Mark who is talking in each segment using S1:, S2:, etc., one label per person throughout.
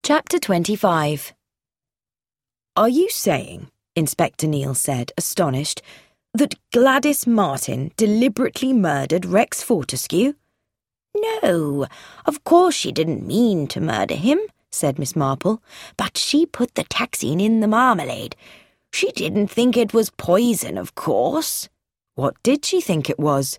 S1: Chapter 25. "Are you saying," Inspector Neil said, astonished, "that Gladys Martin deliberately murdered Rex Fortescue?"
S2: "No, of course she didn't mean to murder him," said Miss Marple, "but she put the taxine in the marmalade. She didn't think it was poison, of course."
S1: "What did she think it was?"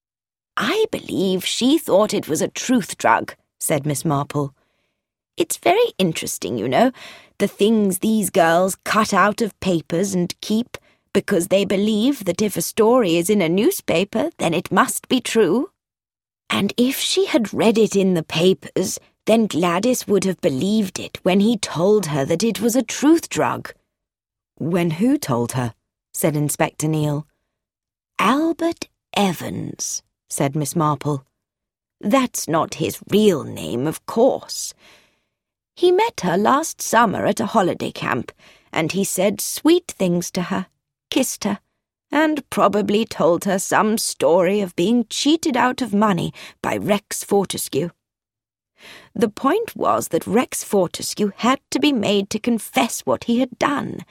S2: "I believe she thought it was a truth drug," said Miss Marple. "It's very interesting, you know, the things these girls cut out of papers and keep, because they believe that if a story is in a newspaper, then it must be true. And if she had read it in the papers, then Gladys would have believed it when he told her that it was a truth drug."
S1: "When who told her?" said Inspector Neil.
S2: "Albert Evans," said Miss Marple. "That's not his real name, of course. He met her last summer at a holiday camp, and he said sweet things to her, kissed her, and probably told her some story of being cheated out of money by Rex Fortescue. The point was that Rex Fortescue had to be made to confess what he had done.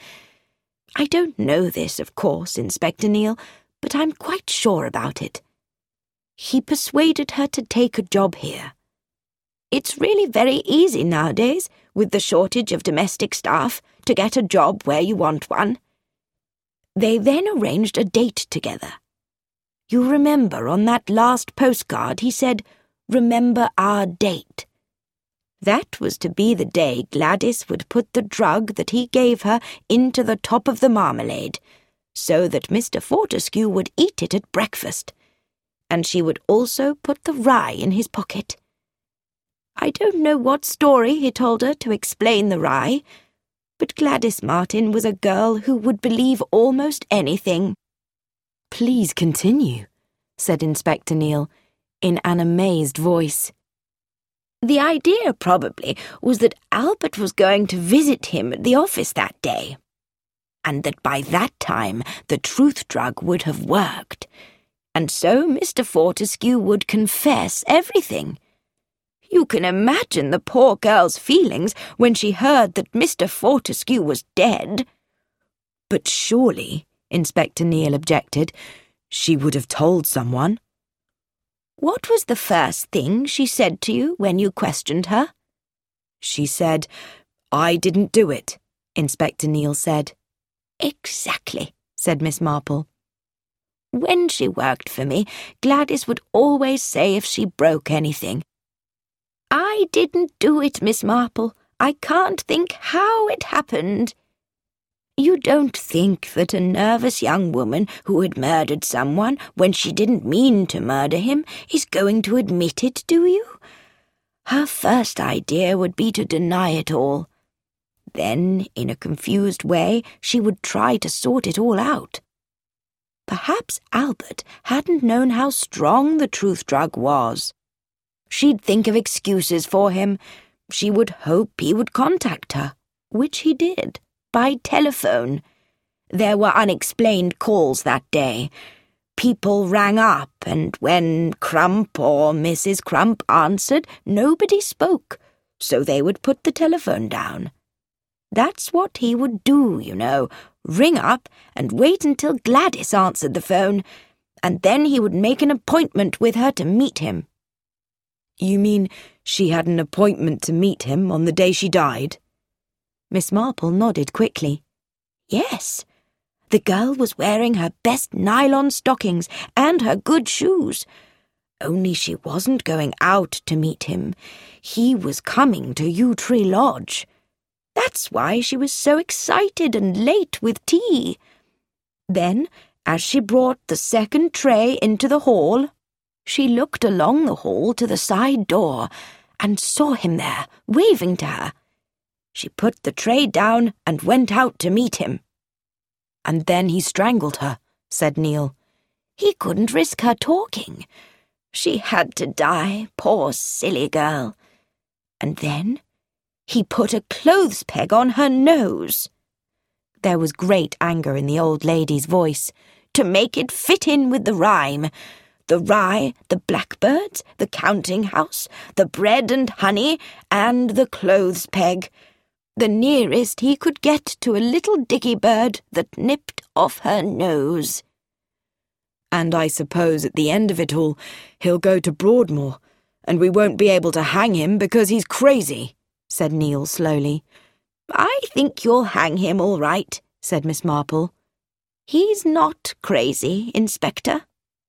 S2: I don't know this, of course, Inspector Neil, but I'm quite sure about it. He persuaded her to take a job here. It's really very easy nowadays, with the shortage of domestic staff, to get a job where you want one. They then arranged a date together. You remember on that last postcard he said, 'Remember our date.' That was to be the day Gladys would put the drug that he gave her into the top of the marmalade, so that Mr. Fortescue would eat it at breakfast, and she would also put the rye in his pocket. I don't know what story he told her to explain the rye, but Gladys Martin was a girl who would believe almost anything."
S1: "Please continue," said Inspector Neil, in an amazed voice.
S2: "The idea, probably, was that Albert was going to visit him at the office that day, and that by that time the truth drug would have worked, and so Mr. Fortescue would confess everything. You can imagine the poor girl's feelings when she heard that Mr. Fortescue was dead."
S1: "But surely," Inspector Neil objected, "she would have told someone."
S2: "What was the first thing she said to you when you questioned her?"
S1: "She said, 'I didn't do it,'" Inspector Neil said.
S2: "Exactly," said Miss Marple. "When she worked for me, Gladys would always say if she broke anything, 'I didn't do it, Miss Marple. I can't think how it happened.' You don't think that a nervous young woman who had murdered someone when she didn't mean to murder him is going to admit it, do you? Her first idea would be to deny it all. Then, in a confused way, she would try to sort it all out. Perhaps Albert hadn't known how strong the truth drug was. She'd think of excuses for him. She would hope he would contact her, which he did, by telephone. There were unexplained calls that day. People rang up, and when Crump or Mrs. Crump answered, nobody spoke, so they would put the telephone down. That's what he would do, you know, ring up and wait until Gladys answered the phone, and then he would make an appointment with her to meet him."
S1: "You mean she had an appointment to meet him on the day she died?"
S2: Miss Marple nodded quickly. "Yes. The girl was wearing her best nylon stockings and her good shoes. Only she wasn't going out to meet him. He was coming to Yew Tree Lodge. That's why she was so excited and late with tea. Then, as she brought the second tray into the hall, she looked along the hall to the side door and saw him there, waving to her. She put the tray down and went out to meet him."
S1: "And then he strangled her," said Neil.
S2: "He couldn't risk her talking. She had to die, poor silly girl. And then he put a clothes peg on her nose."
S1: There was great anger in the old lady's voice.
S2: "To make it fit in with the rhyme. the rye, the blackbirds, the counting-house, the bread and honey, and the clothes-peg. The nearest he could get to a little dicky bird that nipped off her nose.
S1: And I suppose at the end of it all, he'll go to Broadmoor, and we won't be able to hang him because he's crazy, said Neil slowly.
S2: I think you'll hang him all right, said Miss Marple. He's not crazy, Inspector.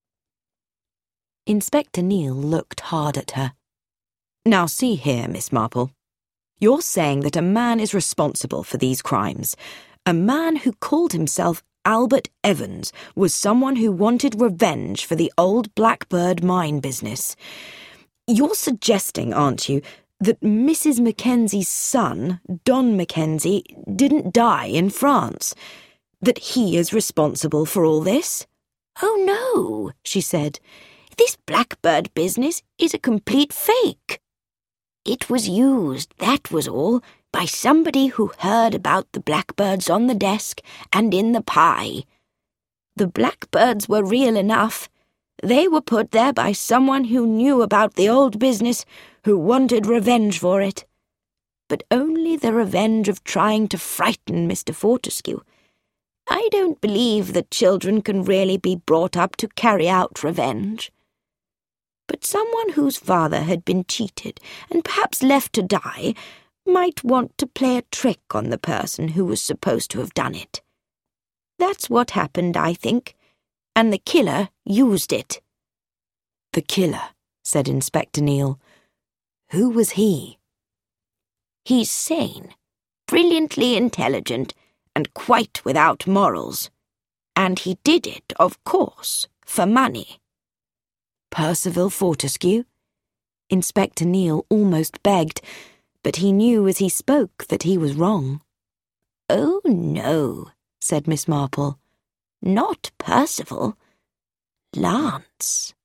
S1: Inspector Neil looked hard at her. Now see here, Miss Marple. You're saying that a man is responsible for these crimes. A man who called himself Albert Evans was someone who wanted revenge for the old Blackbird mine business. You're suggesting, aren't you, that Mrs. Mackenzie's son, Don Mackenzie, didn't die in France? That he is responsible for all this?
S2: Oh, no, she said. This Blackbird business is a complete fake. It was used, that was all, by somebody who heard about the blackbirds on the desk and in the pie. The blackbirds were real enough. They were put there by someone who knew about the old business, who wanted revenge for it. But only the revenge of trying to frighten Mr. Fortescue. I don't believe that children can really be brought up to carry out revenge. But someone whose father had been cheated and perhaps left to die might want to play a trick on the person who was supposed to have done it. That's what happened, I think, and the killer used it.
S1: The killer, said Inspector Neil. Who was he?
S2: He's sane, brilliantly intelligent, and quite without morals. And he did it, of course, for money.
S1: Percival Fortescue? Inspector Neil almost begged, but he knew as he spoke that he was wrong.
S2: Oh, no, said Miss Marple. Not Percival. Lance.